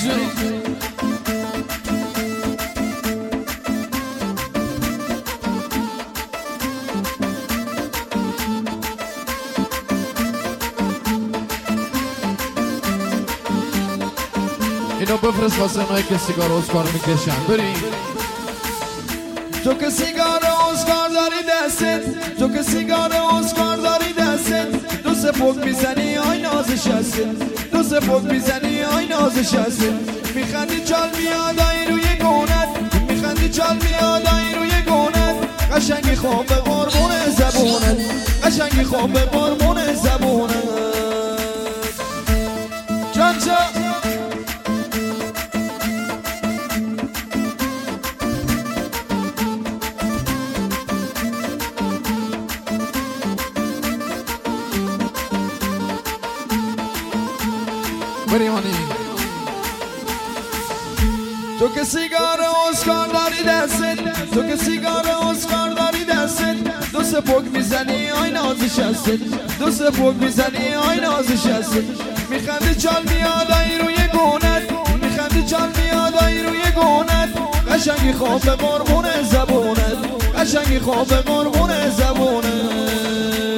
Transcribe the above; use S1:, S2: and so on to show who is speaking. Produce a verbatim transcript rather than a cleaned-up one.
S1: جون اینو بفرست واسه اونایی که سیگار اسکار میکشن. بریم.
S2: تو که سیگار اسکار داری دستت، تو که سیگار اسکار داری دستت، دو سه پک میزنی آی نازش هستت، دو سه پک میزنی آی نازش هستت. میخندی چال میاد آی روی گونت، میخندی چال میاد آی روی گونت. قشنگی خواب به قربون زبونت، قشنگی خواب به قربون زبونت. جان جان
S1: بریمانی.
S2: تو که سیگار اسکار داری دستت، تو که سیگار اسکار داری دستت، دو سه پک میزنی آی نازش هستت، دو سه پک میزنی آی نازش هستت. میخندی چال میاد آی روی گونت، میخندی چال میاد آی روی گونت. قشنگی خواب به قربون زبونت، قشنگی خواب به قربون زبونت.